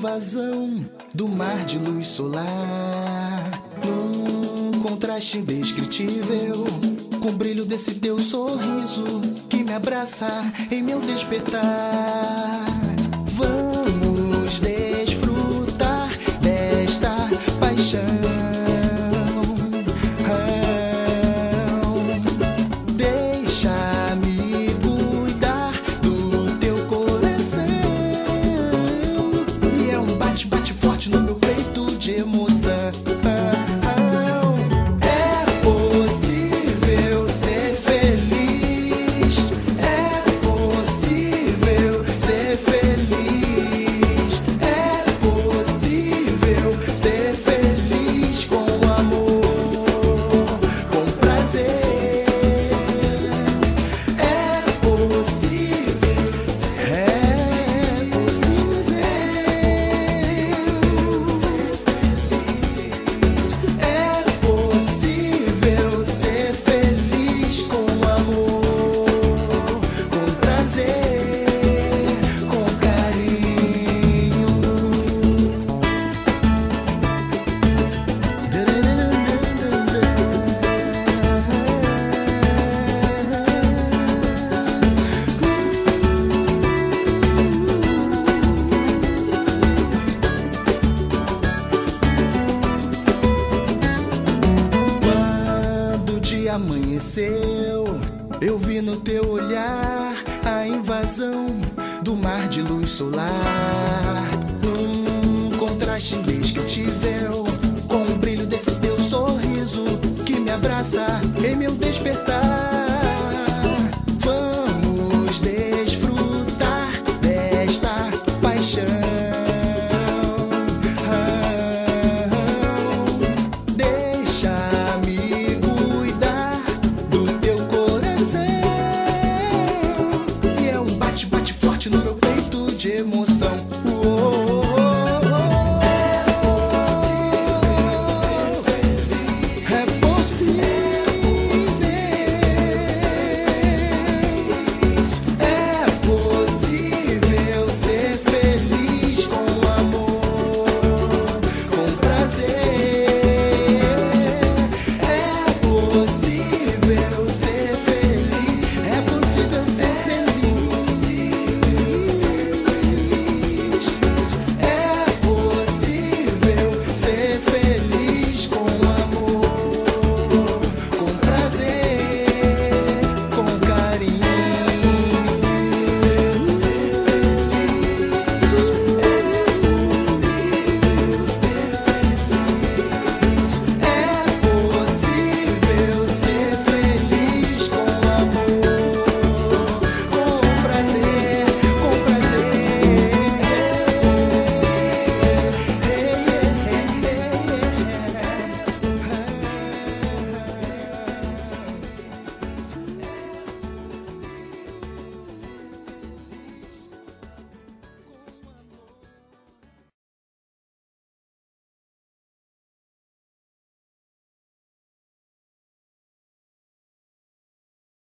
invasão do mar de luz solar, num contraste indescritível, com o brilho desse teu sorriso que me abraça em meu despertar. Vamos desfrutar desta paixão. Deixa-me cuidar do teu coração. E é um bate-bate forte no meu peito de emoção. É possível ser feliz. É possível ser feliz. É possível ser feliz com amor, com prazer. Amanheceu, eu vi no teu olhar a invasão do mar de luz solar, num contraste indescritível, com o brilho desse teu sorriso que me abraça em meu despertar. Vamos desfrutar desta paixão. No meu peito de emoção. É possível ser feliz com amor, com prazer. É possível